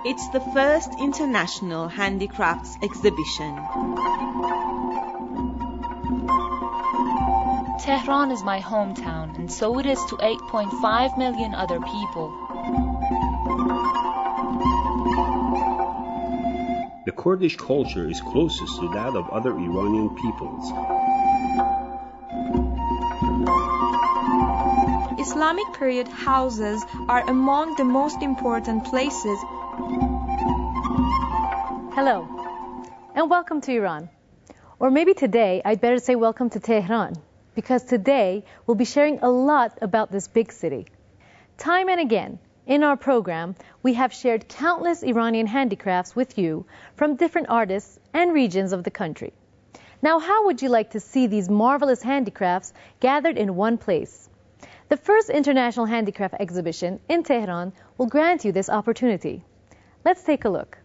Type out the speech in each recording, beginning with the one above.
It's the first international handicrafts exhibition. Tehran is my hometown, and so it is to 8.5 million other people. The Kurdish culture is closest to that of other Iranian peoples. Islamic period houses are among the most important places. Hello, and welcome to Iran. Or maybe today, I'd better say welcome to Tehran, because today we'll be sharing a lot about this big city. Time and again, in our program, we have shared countless Iranian handicrafts with you from different artists and regions of the country. Now, how would you like to see these marvelous handicrafts gathered in one place? The first International Handicraft Exhibition in Tehran will grant you this opportunity. Let's take a look.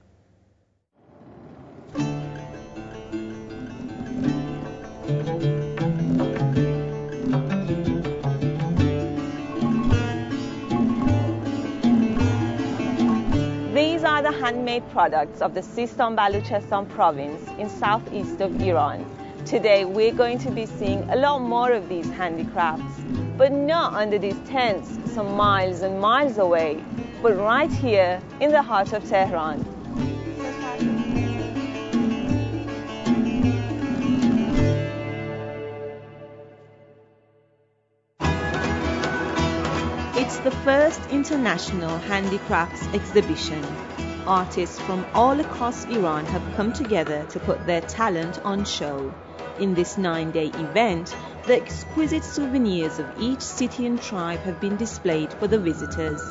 These are the handmade products of the Sistan Baluchestan province in southeast of Iran. Today we're going to be seeing a lot more of these handicrafts, but not under these tents some miles and miles away, but right here in the heart of Tehran. It's the first international handicrafts exhibition. Artists from all across Iran have come together to put their talent on show. In this 9-day event, the exquisite souvenirs of each city and tribe have been displayed for the visitors.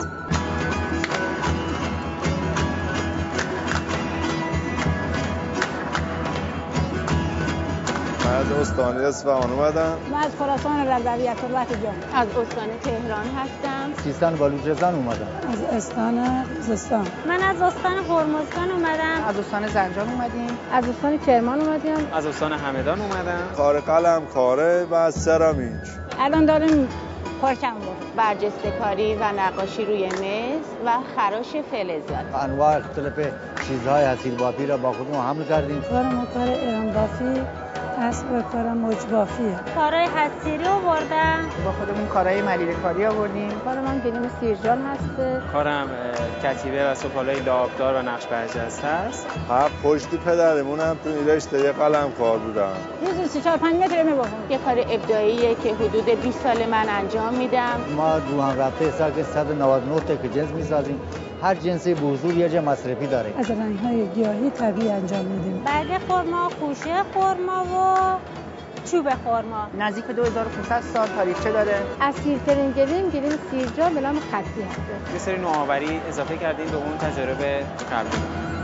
از استان اصفهان اومدم. من از خراسان رضوی ثروت جان. از استان تهران هستم. سیستان بلوچستان اومدم. از استان خوزستان. من از استان هرمزگان اومدم. از استان زنجان اومدیم. از استان کرمان اومدیم. از استان همدان اومدم. کار قلم کاره و سرامیک. الان داریم پارچم بود. برجسته کاری و نقاشی روی مس و خراش فلزات. انواع اختلاف چیزهای حصیل بافی را با خودمون حمل کردیم. کار ما کار ایران بافی است و کار موج بافیه. کارهای حصیری آوردم. با خودمون کارهای ملیره کاری آوردیم. کار من گلیم سیرجان هسته. کارم کتیبه و سفالای لعابدار و نقش برجسته است. پشت پدرمون هم تو این رشته قلم کار بودم. روزی 4-5 متر می‌بافم. یه کار ابداعیه که حدود 20 سال من انجام میدم. ما روان رفته سال 199 تا که جنس می‌سازیم. هر جنسی به حضور یه جا مصرفی داره. از رنگ‌های گیاهی طبیعی انجام میدیم. برگ خرما، خوشه خرما و چوب خرما. نزدیک به 2500 سال تاریخچه داره. اصیل‌ترین گلیم سیرجان به نام خطی هست. یه سری نوآوری اضافه کردیم به اون تجربه قبلی.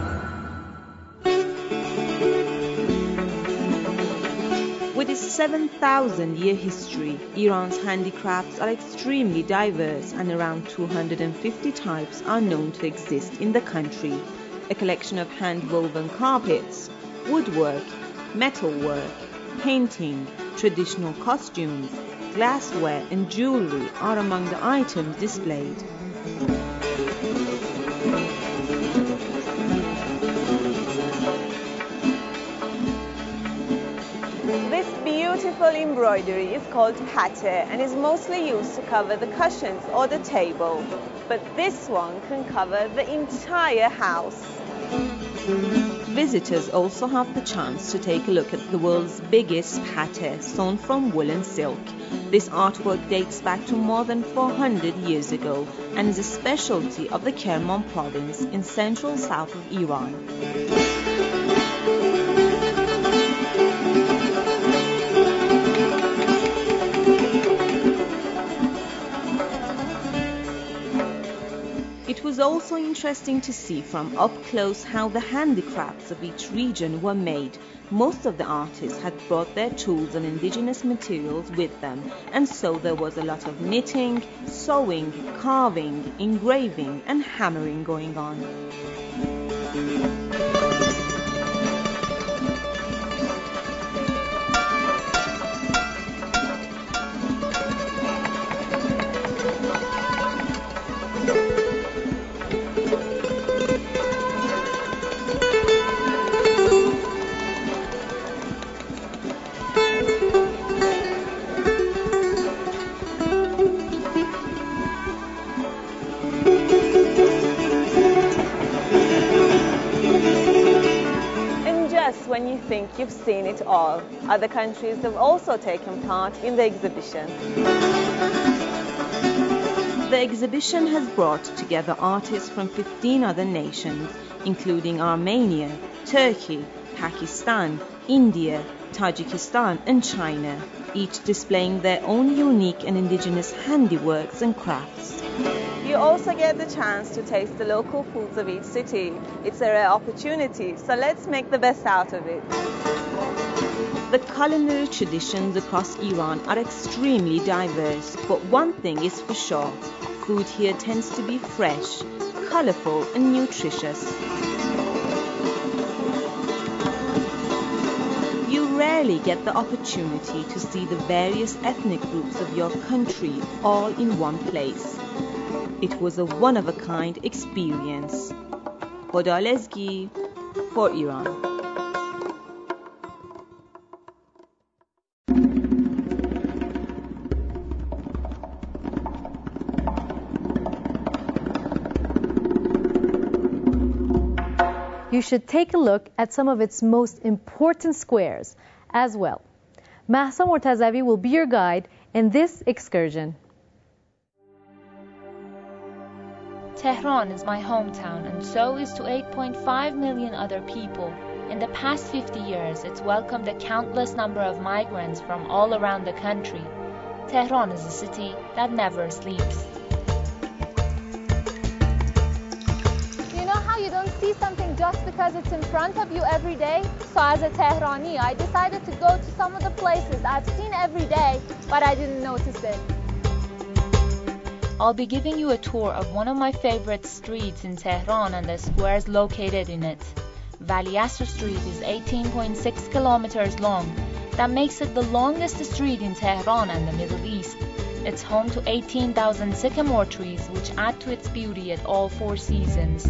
With its 7,000-year history, Iran's handicrafts are extremely diverse and around 250 types are known to exist in the country. A collection of hand-woven carpets, woodwork, metalwork, painting, traditional costumes, glassware and jewelry are among the items displayed. This beautiful embroidery is called pate and is mostly used to cover the cushions or the table. But this one can cover the entire house. Visitors also have the chance to take a look at the world's biggest pate sewn from wool and silk. This artwork dates back to more than 400 years ago and is a specialty of the Kerman province in central south of Iran. It was also interesting to see from up close how the handicrafts of each region were made. Most of the artists had brought their tools and indigenous materials with them, and so there was a lot of knitting, sewing, carving, engraving, and hammering going on. You've seen it all. Other countries have also taken part in the exhibition. The exhibition has brought together artists from 15 other nations, including Armenia, Turkey, Pakistan, India, Tajikistan and China, each displaying their own unique and indigenous handiworks and crafts. You also get the chance to taste the local foods of each city. It's a rare opportunity, so let's make the best out of it. The culinary traditions across Iran are extremely diverse, but one thing is for sure, food here tends to be fresh, colorful and nutritious. You rarely get the opportunity to see the various ethnic groups of your country all in one place. It was a one-of-a-kind experience. Hoda Lezgi for Iran. You should take a look at some of its most important squares as well. Mahsa Mortazavi will be your guide in this excursion. Tehran is my hometown, and so is to 8.5 million other people. In the past 50 years, it's welcomed a countless number of migrants from all around the country. Tehran is a city that never sleeps. You know how you don't see something just because it's in front of you every day? So as a Tehrani, I decided to go to some of the places I've seen every day, but I didn't notice it. I'll be giving you a tour of one of my favorite streets in Tehran and the squares located in it. Vali Asr Street is 18.6 kilometers long. That makes it the longest street in Tehran and the Middle East. It's home to 18,000 sycamore trees, which add to its beauty at all 4 seasons.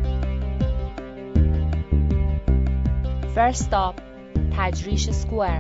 First stop, Tajrish Square.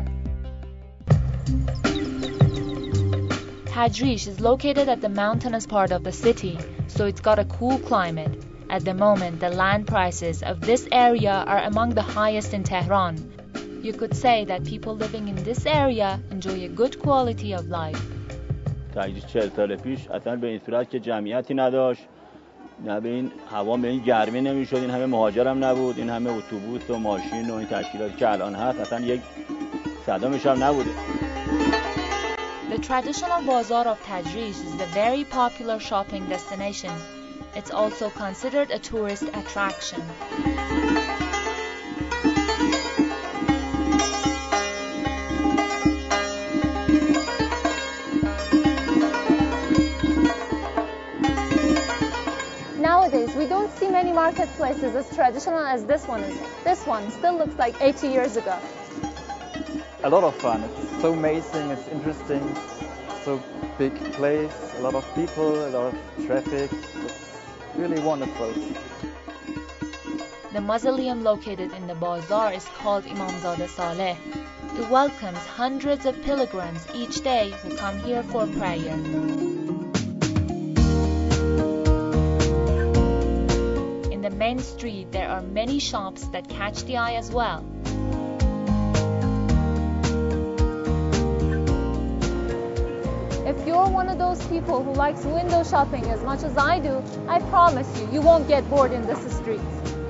Tajrish is located at the mountainous part of the city, so it's got a cool climate. At the moment, the land prices of this area are among the highest in Tehran. You could say that people living in this area enjoy a good quality of life. تجریش 40 سال پیش اصلا به این صورت که جمعیتی نداشت، نه به این هوا به این گرمی نمیشد، این همه مهاجرم نبود، این همه اتوبوس و ماشین و این تشکیلاتی که الان هست اصلا یک صدامش هم نبوده. The traditional bazaar of Tajrish is a very popular shopping destination. It's also considered a tourist attraction. Nowadays, we don't see many marketplaces as traditional as this one is. This one still looks like 80 years ago. A lot of fun. It's so amazing, it's interesting, so big place, a lot of people, a lot of traffic. It's really wonderful. The mausoleum located in the bazaar is called Imamzadeh Saleh. It welcomes hundreds of pilgrims each day who come here for prayer. In the main street, there are many shops that catch the eye as well. If you're one of those people who likes window shopping as much as I do, I promise you, you won't get bored in this street.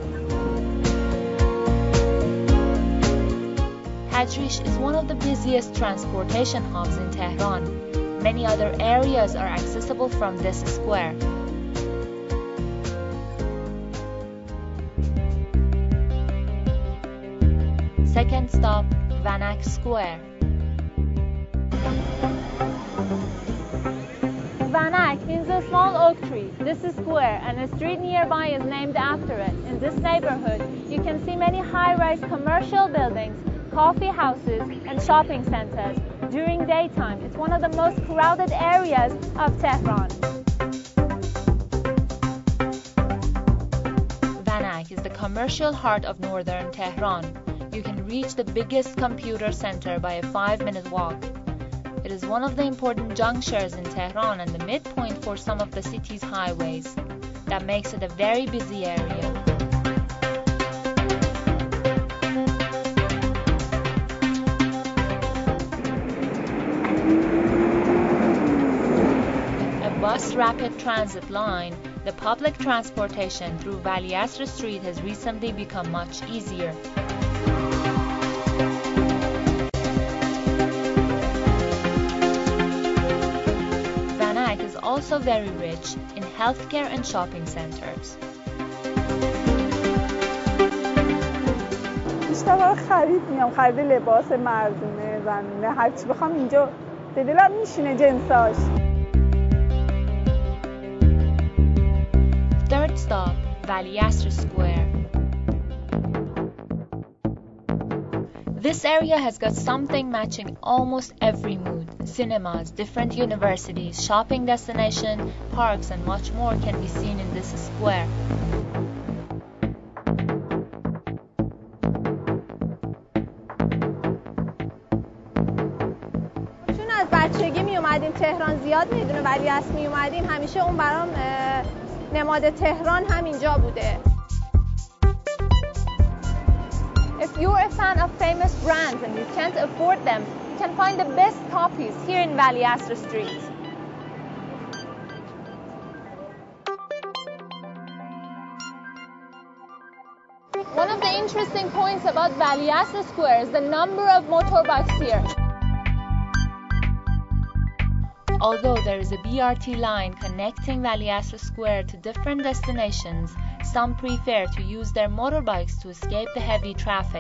Tajrish is one of the busiest transportation hubs in Tehran. Many other areas are accessible from this square. Second stop, Vanak Square. Vanak means a small oak tree. This is square, and a street nearby is named after it. In this neighborhood, you can see many high-rise commercial buildings, coffee houses, and shopping centers. During daytime, it's one of the most crowded areas of Tehran. Vanak is the commercial heart of northern Tehran. You can reach the biggest computer center by a 5-minute walk. It is one of the important junctures in Tehran and the midpoint for some of the city's highways. That makes it a very busy area. bus rapid transit line, the public transportation through Vali Asr Street has recently become much easier. Van Eyck is also very rich in healthcare and shopping centers. بیشتر خرید میام، خرید لباس مردونه زنونه هر چی بخوام اینجا به دلم میشینه جنساش. Third stop, Vali Asr Square. This area has got something matching almost every mood. Cinemas, different universities, shopping destinations, parks and much more can be seen in this square. چون از بچگی می اومدیم تهران زیاد میدونه ولی اصل می اومدیم همیشه اون برام نماد تهران همینجا بوده. If you're a fan of famous brands and you can't afford them, you can find the best copies here in Vali Asr Street. One of the interesting points about Vali Asr Square is the number of motorbikes here. Although there is a BRT line connecting Vali Asr Square to different destinations, some prefer to use their motorbikes to escape the heavy traffic.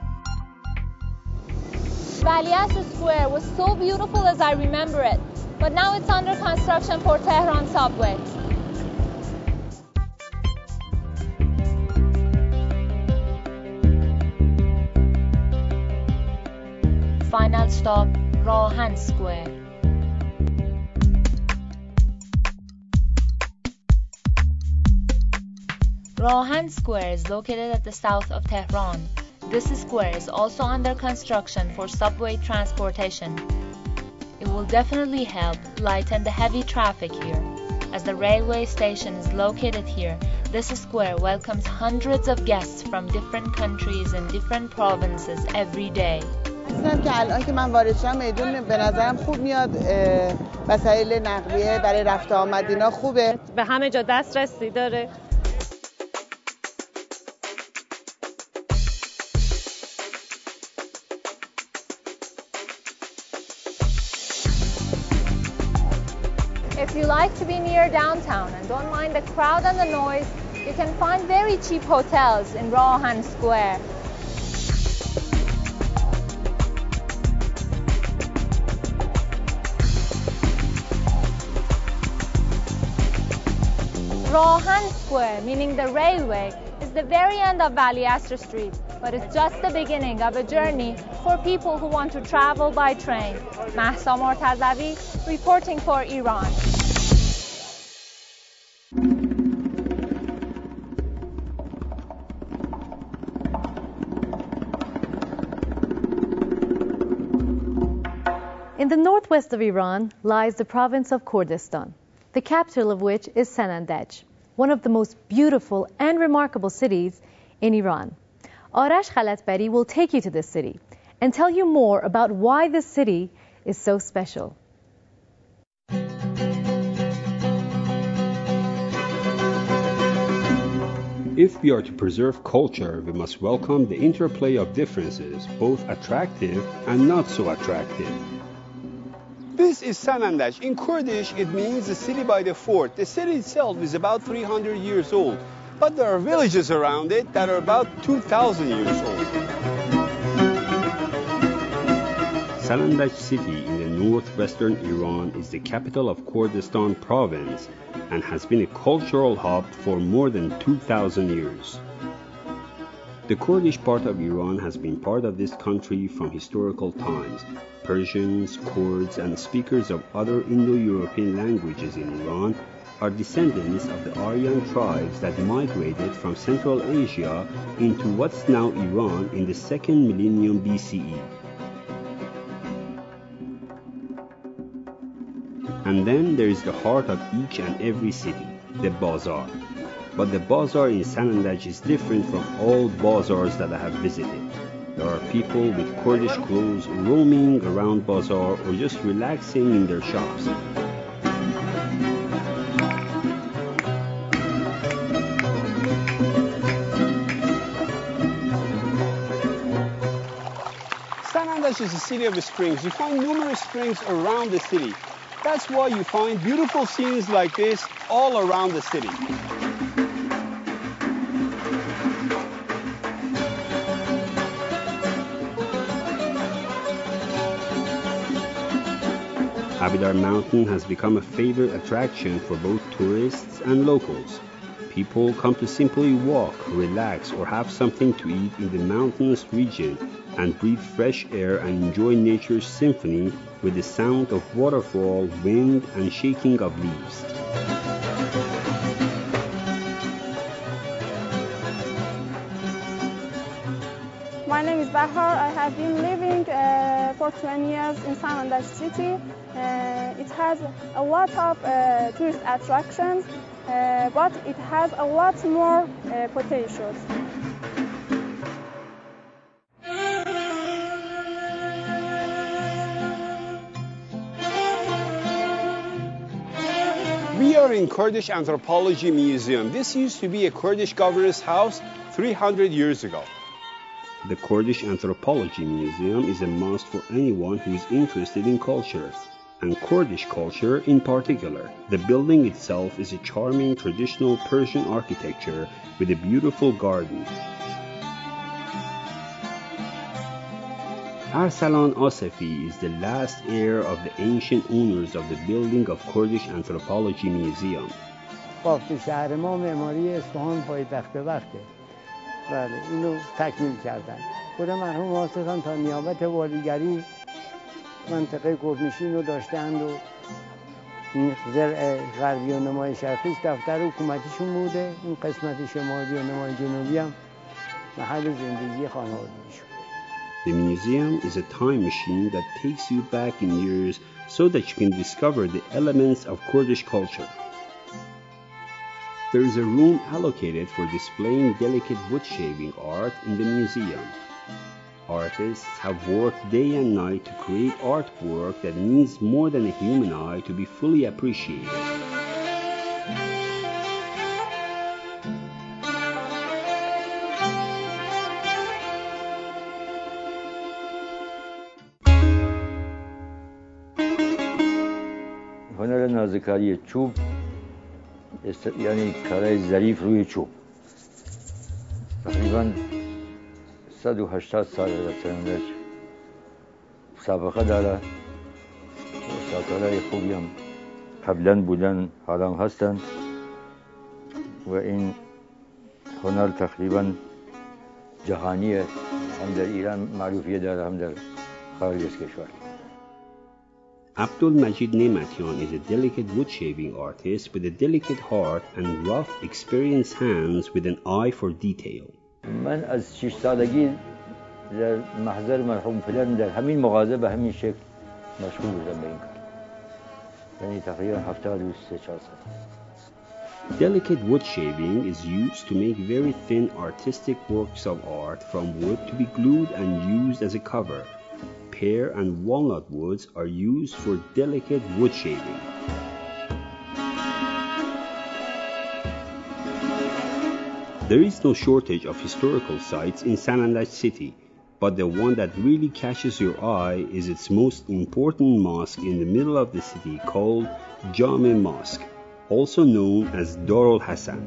Vali Asr Square was so beautiful as I remember it, but now it's under construction for Tehran subway. Final stop, Rahan Square. Rahan Square is located at the south of Tehran. This square is also under construction for subway transportation. It will definitely help lighten the heavy traffic here. As the railway station is located here, this square welcomes hundreds of guests from different countries and different provinces every day. می‌دونم که الان که من وارد شدم میدون به نظرم خوب میاد، وسایل نقلیه برای رفت آمد اینا خوبه، به همه جا دسترسی داره. If you like to be near downtown and don't mind the crowd and the noise, you can find very cheap hotels in Rahan Square. Rahan Square, meaning the railway, is the very end of Vali Asr Street, but it's just the beginning of a journey for people who want to travel by train. Mahsa Mortazavi, reporting for Iran. In the northwest of Iran lies the province of Kurdistan, the capital of which is Sanandaj, one of the most beautiful and remarkable cities in Iran. Arash Khalatbari will take you to this city and tell you more about why this city is so special. If we are to preserve culture, we must welcome the interplay of differences, both attractive and not so attractive. This is Sanandaj. In Kurdish, it means the city by the fort. The city itself is about 300 years old, but there are villages around it that are about 2,000 years old. Sanandaj city in the northwestern Iran is the capital of Kurdistan province and has been a cultural hub for more than 2,000 years. The Kurdish part of Iran has been part of this country from historical times. Persians, Kurds, and speakers of other Indo-European languages in Iran are descendants of the Aryan tribes that migrated from Central Asia into what's now Iran in the 2nd millennium BCE. And then there is the heart of each and every city, the bazaar. But the bazaar in Sanandaj is different from all bazaars that I have visited. There are people with Kurdish clothes roaming around bazaar or just relaxing in their shops. Sanandaj is a city of springs. You find numerous springs around the city. That's why you find beautiful scenes like this all around the city. Abidar Mountain has become a favorite attraction for both tourists and locals. People come to simply walk, relax, or have something to eat in the mountainous region and breathe fresh air and enjoy nature's symphony with the sound of waterfall, wind, and shaking of leaves. My name is Bahar. I have been living for 20 years in Sanandaj city. It has a lot of tourist attractions, but it has a lot more potentials. We are in Kurdish Anthropology Museum. This used to be a Kurdish governor's house 300 years ago. The Kurdish Anthropology Museum is a must for anyone who is interested in culture, and Kurdish culture in particular. The building itself is a charming traditional Persian architecture with a beautiful garden. Arsalan Asafi is the last heir of the ancient owners of the building of Kurdish Anthropology Museum. بافت شهر ما معماری اصفهان پایتخت وقته. بله اینو تکمیل کردن. خود مرحوم آصفان تا نیابت والیگری منطقه کوهنشین رو داشتند و این زرع غربی و نمای شرقی دفتر حکومتیشون بوده. این قسمت شمالی و نمای جنوبی هم محل زندگی خانوادگیشون. The museum is a time machine that takes you back in years so that you can discover the elements of Kurdish culture. There is a room allocated for displaying delicate wood-shaving art in the museum. Artists have worked day and night to create artwork that needs more than a human eye to be fully appreciated. هنر نازکاری چوب یعنی کارهای ظریف روی چوب تقریباً 180 سال در سنندج سابقه داره استادهای خوبی هم قبلا بودن حالا هم هستند و این هنر تقریباً جهانیه هم در ایران معروفیت داره هم در خارج از کشور. Abdul Majid Nematian is a delicate wood-shaving artist with a delicate heart and rough, experienced hands with an eye for detail. من از 6 سالگی در محضر مرحوم فلان در همین مغازه به همین شکل مشغول بودم به این کار. یعنی تقریبا 73 سال. Delicate wood shaving is used to make very thin artistic works of art from wood to be glued and used as a cover. Pear and walnut woods are used for delicate wood shaving. There is no shortage of historical sites in Sanandaj city, but the one that really catches your eye is its most important mosque in the middle of the city called Jame Mosque, also known as Darul Hassan.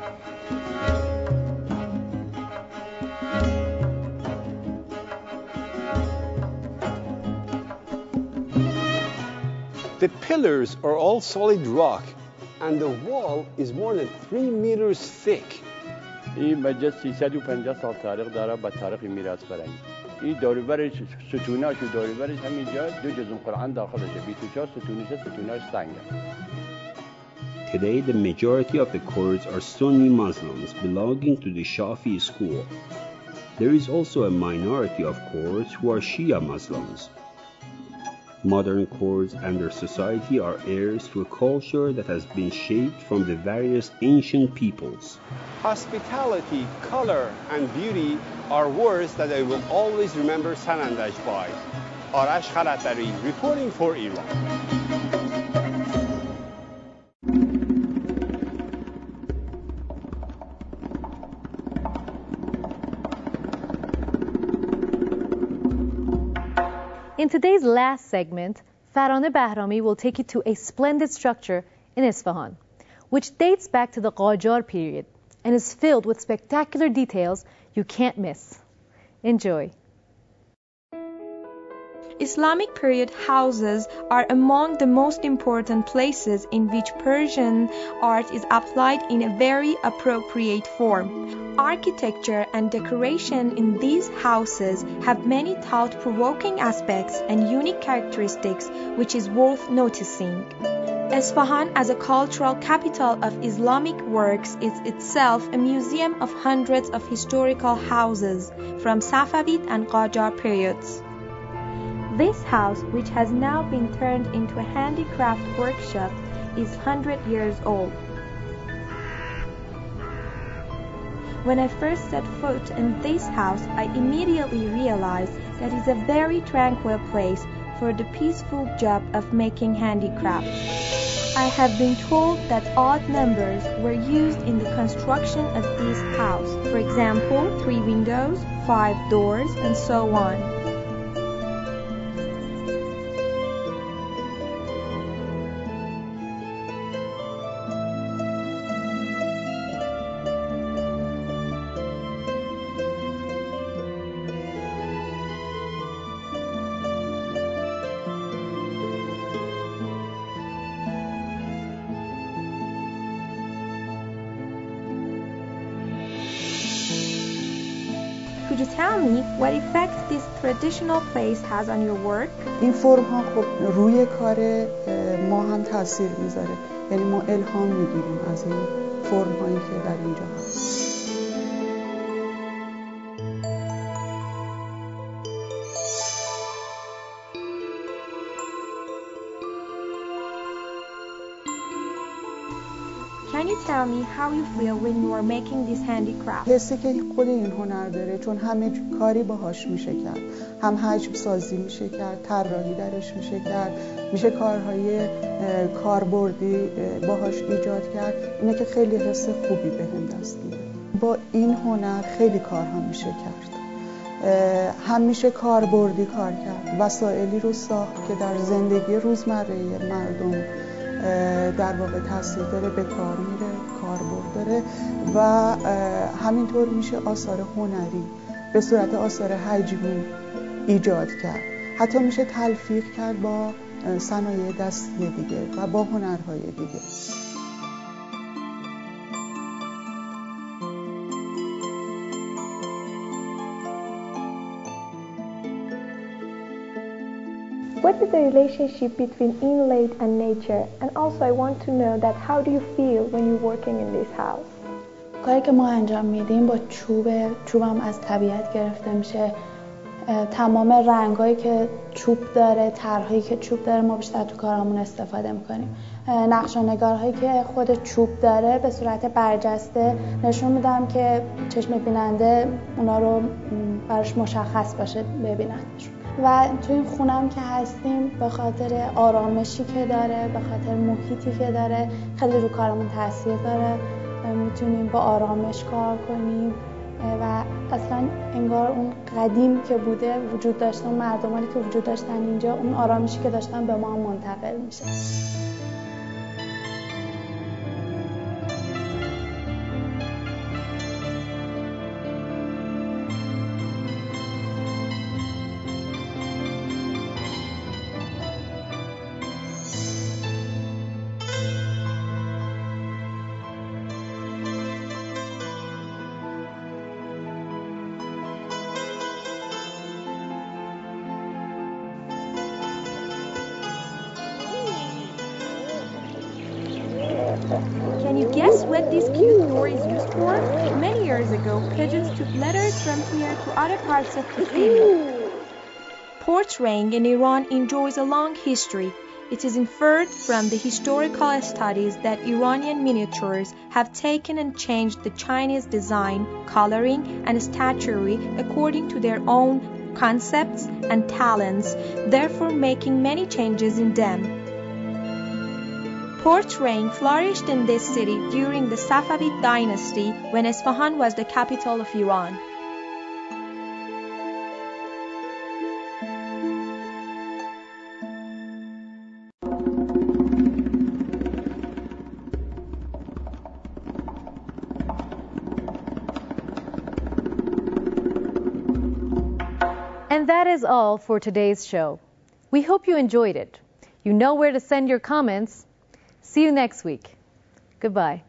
The pillars are all solid rock and the wall is more than 3 meters thick. این مسجد 350 سال تاریخ داره با تاریخ میراث فرهنگی. این دوروبرش ستوناش و دوروبرش همینجا دو جزم قرآن داخلشه. 24 ستوناش سنگه. Today, the majority of the Kurds are Sunni Muslims belonging to the Shafi school. There is also a minority of Kurds who are Shia Muslims. Modern Kurds and their society are heirs to a culture that has been shaped from the various ancient peoples. Hospitality, color, and beauty are words that I will always remember Sanandaj by. Arash Khalatari, reporting for Iran. In today's last segment, Faraneh Bahrami will take you to a splendid structure in Isfahan, which dates back to the Qajar period and is filled with spectacular details you can't miss. Enjoy. Islamic period houses are among the most important places in which Persian art is applied in a very appropriate form. Architecture and decoration in these houses have many thought-provoking aspects and unique characteristics which is worth noticing. Isfahan, as a cultural capital of Islamic works, is itself a museum of hundreds of historical houses from Safavid and Qajar periods. This house, which has now been turned into a handicraft workshop, is 100 years old. When I first set foot in this house, I immediately realized that it is a very tranquil place for the peaceful job of making handicrafts. I have been told that odd numbers were used in the construction of this house. For example, 3 windows, 5 doors, and so on. Could you tell me what effect this traditional place has on your work? این فرم ها خب روی کار ما هم تاثیر میذاره. یعنی ما الهام میگیریم از این فرم هایی که در اینجا هست. Can you tell me how you feel when you are making this handicraft? حسی که خود این هنر داره، چون همه کاری باهاش میشه کرد. هم حجم سازی میشه کرد، طراحی درش میشه کرد، میشه کارهای کاربردی باهاش ایجاد کرد. اینه که خیلی حس خوبی بهم دست میده. با این هنر خیلی کارها میشه کرد. هم میشه کاربردی کار کرد. وسایلی رو ساخت که در زندگی روزمره مردم در واقع تاثیر داره، به کار میره، کاربرد داره و همینطور میشه آثار هنری به صورت آثار حجمی ایجاد کرد. حتی میشه تلفیق کرد با صنایع دستی دیگه و با هنرهای دیگه. What is the relationship between inlaid and nature? And also I want to know that how do you feel when you're working in this house? کاری که ما انجام میدیم با چوبم از طبیعت گرفته میشه. تمام رنگایی که چوب داره، طرحایی که چوب داره ما بیشتر تو کارامون استفاده میکنیم. نقش و نگارهایی که خود چوب داره به صورت برجسته نشون میدم که چشم بیننده اونا رو براش مشخص باشه ببیننش. و تو این خونم که هستیم به خاطر آرامشی که داره، به خاطر محیطی که داره خیلی رو کارمون تاثیر داره. میتونیم با آرامش کار کنیم و اصلا انگار اون قدیم که بوده وجود داشته، اون مردمانی که وجود داشتن اینجا، اون آرامشی که داشتن به ما منتقل میشه. Can you guess what this cute door is used for? Many years ago, pigeons took letters from here to other parts of the field. Portraying in Iran enjoys a long history. It is inferred from the historical studies that Iranian miniatures have taken and changed the Chinese design, coloring, and statuary according to their own concepts and talents, therefore making many changes in them. Portraying flourished in this city during the Safavid dynasty when Isfahan was the capital of Iran. And that is all for today's show. We hope you enjoyed it. You know where to send your comments. See you next week. Goodbye.